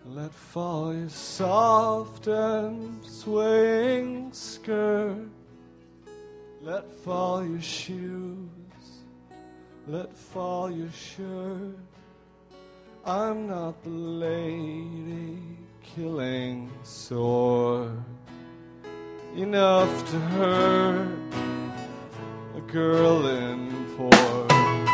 Let fall your soft and swaying skirt. Let fall your shoes. Let fall your shirt. I'm not the lady killing sword. Enough to hurt a girl in port.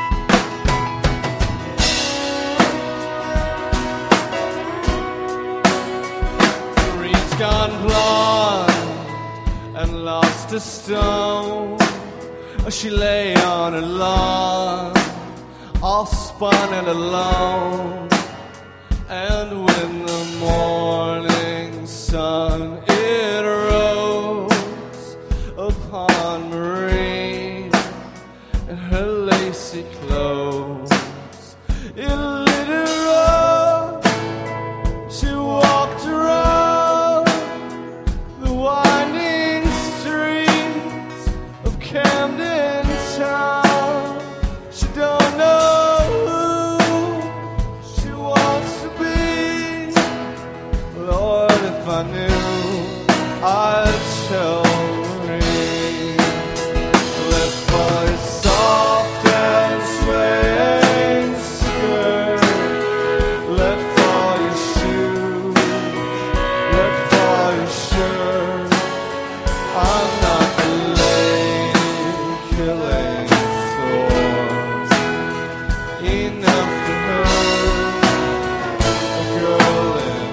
Marie's gone blonde and lost a stone. She lay on her lawn, all spun and alone. And when the morning sun it rose upon Marie and her lacy clothes, it lit her up. She walked around the winding streets of Camden Town. She don't know who she wants to be. Lord, if I knew, I'd tell Marie. Let fall your soft and swaying skirt. Let fall your shoes. Let fall your shirt. I'm not the lady killing sword. Enough to hurt a girl in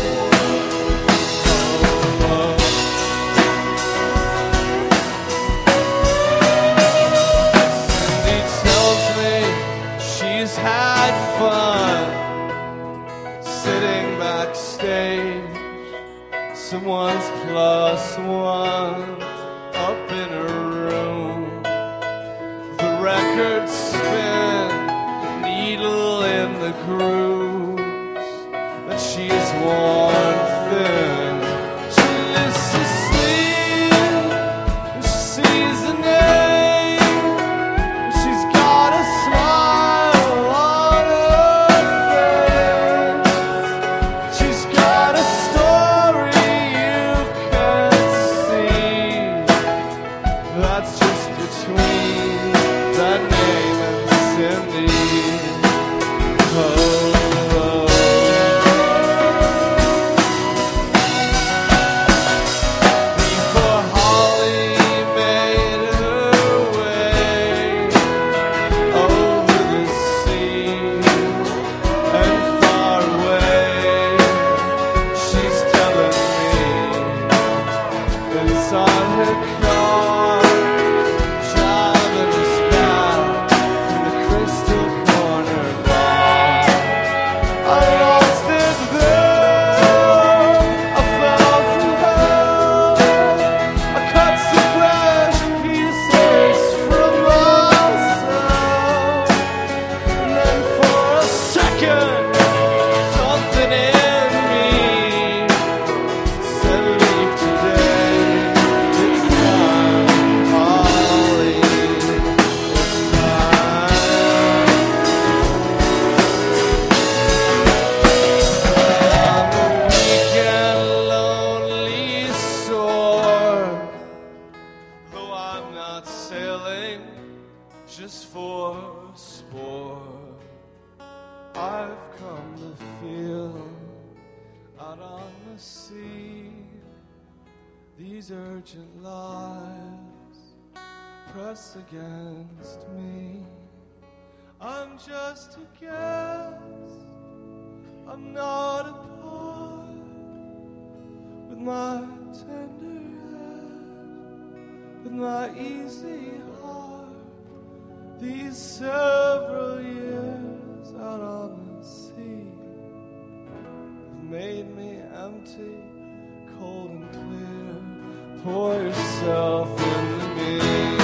love. Cindy tells me she's had fun sitting backstage. Someone's plus one up in her room. The records spin, needle in the grooves that she's worn thin. She listens to sleep and she sees the name. She's got a smile on her face. She's got a story you can't see. That's just between that name and Cindy. Oh, before Holly made her way over the sea and far away, she's telling me inside her car, driving us back to the Crystal Corner bar. I lost it there, I fell from her, I cut some fresh pieces from myself, and then for a second, something in me said leave today. It's time, Holly, it's time. I'm a weekend lonely sore, though I'm not sailing just for sport. I've come to feel out on the sea these urgent lives press against me. I'm just a guest, I'm not a part. With my tender head, with my easy heart, these several years out on the sea have made me empty, cold and clear. Pour yourself into me.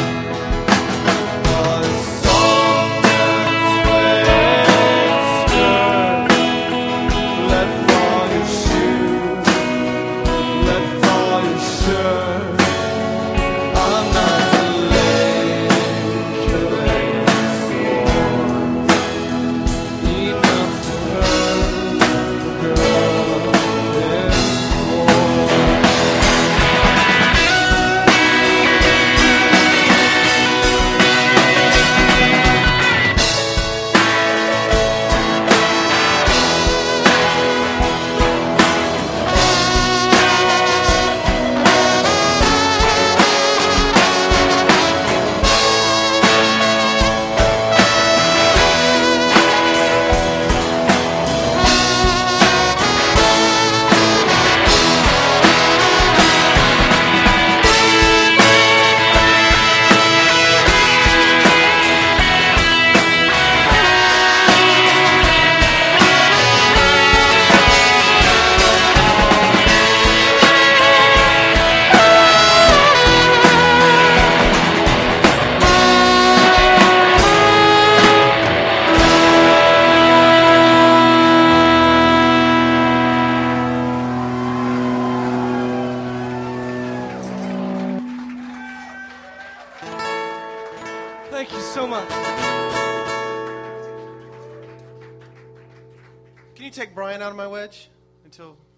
My soft and swaying skirt. Let fall your shoes. Let fall your shirt. I'm not the lady killing sword. Enough to hurt a girl. Thank you so much. Can you take Brian out of my wedge until